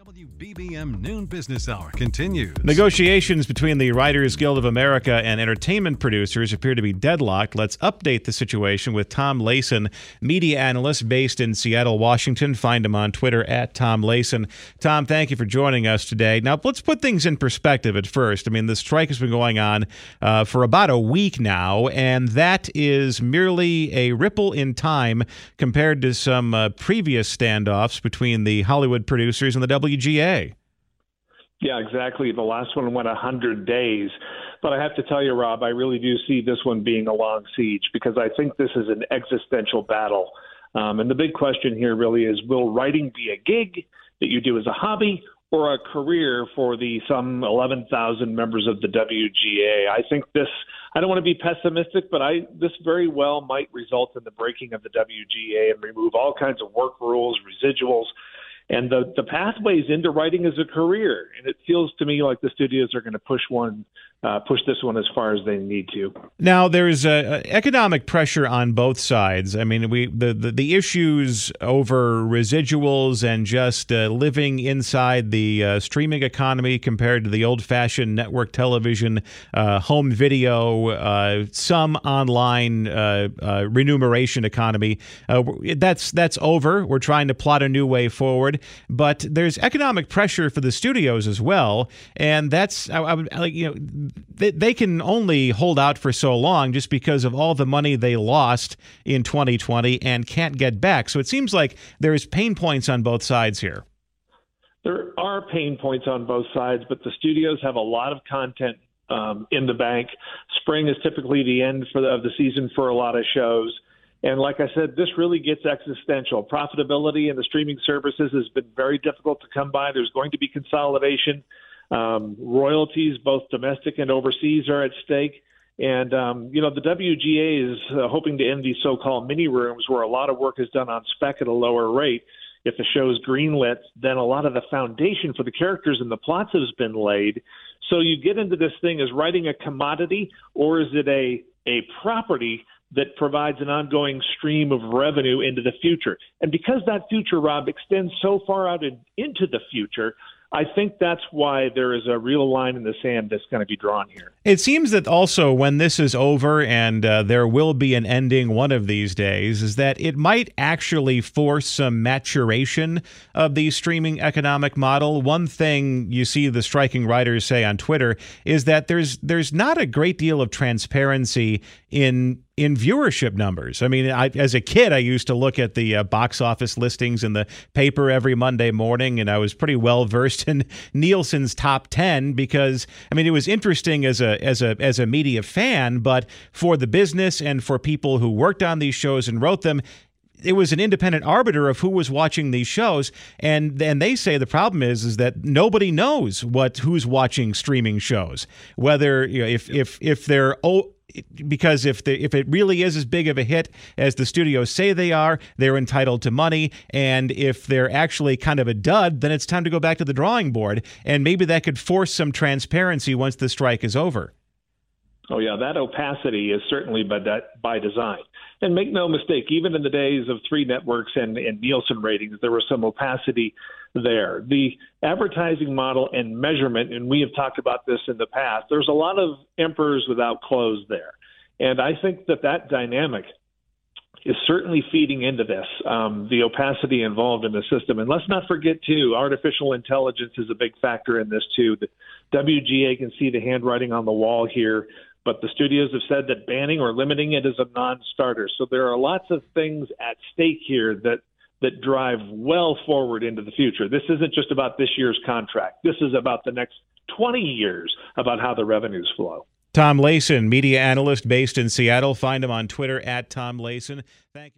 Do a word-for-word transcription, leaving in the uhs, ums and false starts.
W B B M Noon Business Hour continues. Negotiations between the Writers Guild of America and entertainment producers appear to be deadlocked. Let's update the situation with Tom Layson, media analyst based in Seattle, Washington. Find him on Twitter at Tom Layson. Tom, thank you for joining us today. Now, let's put things in perspective at first. I mean, the strike has been going on uh, for about a week now, and that is merely a ripple in time compared to some uh, previous standoffs between the Hollywood producers and the W G A. Yeah, exactly. The last one went one hundred days. But I have to tell you, Rob, I really do see this one being a long siege because I think this is an existential battle. Um, and the big question here really is, will writing be a gig that you do as a hobby or a career for the some eleven thousand members of the W G A? I think this, I don't want to be pessimistic, but I this very well might result in the breaking of the W G A and remove all kinds of work rules, residuals, and the, the pathways into writing as a career. And it feels to me like the studios are going to push one, uh, push this one as far as they need to. Now, there's uh, economic pressure on both sides. I mean, we the, the, the issues over residuals and just uh, living inside the uh, streaming economy compared to the old-fashioned network television, uh, home video, uh, some online uh, uh, remuneration economy. Uh, that's that's over. We're trying to plot a new way forward. But there's economic pressure for the studios as well, and that's I, I would like you know they, they can only hold out for so long just because of all the money they lost in twenty twenty and can't get back. So it seems like there's pain points on both sides here. There are pain points on both sides, but the studios have a lot of content um, in the bank. Spring is typically the end for the, of the season for a lot of shows. And like I said, this really gets existential. Profitability in the streaming services has been very difficult to come by. There's going to be consolidation. Um, royalties, both domestic and overseas, are at stake. And, um, you know, the W G A is uh, hoping to end these so-called mini rooms where a lot of work is done on spec at a lower rate. If the show's greenlit, then a lot of the foundation for the characters and the plots has been laid. So you get into this thing, is writing a commodity or is it a a property that provides an ongoing stream of revenue into the future? And because that future, Rob, extends so far out in, into the future, I think that's why there is a real line in the sand that's going to be drawn here. It seems that also when this is over and uh, there will be an ending one of these days, is that it might actually force some maturation of the streaming economic model. One thing you see the striking writers say on Twitter is that there's there's not a great deal of transparency in in viewership numbers. I mean, I, as a kid, I used to look at the uh, box office listings in the paper every Monday morning, and I was pretty well versed in Nielsen's top ten because, I mean, it was interesting as a as a as a media fan, but for the business and for people who worked on these shows and wrote them, it was an independent arbiter of who was watching these shows. And and they say the problem is is that nobody knows what who's watching streaming shows, whether you know, if if if they're oh. Because if the, if it really is as big of a hit as the studios say they are, they're entitled to money. And if they're actually kind of a dud, then it's time to go back to the drawing board. And maybe that could force some transparency once the strike is over. Oh, yeah, that opacity is certainly by, that, by design. And make no mistake, even in the days of three networks and, and Nielsen ratings, there was some opacity there. The advertising model and measurement, and we have talked about this in the past, there's a lot of emperors without clothes there. And I think that that dynamic is certainly feeding into this, um, the opacity involved in the system. And let's not forget, too, artificial intelligence is a big factor in this, too. The W G A can see the handwriting on the wall here, but the studios have said that banning or limiting it is a non-starter. So there are lots of things at stake here that that drive well forward into the future. This isn't just about this year's contract. This is about the next twenty years about how the revenues flow. Tom Layson, media analyst based in Seattle. Find him on Twitter at Tom Layson. Thank you.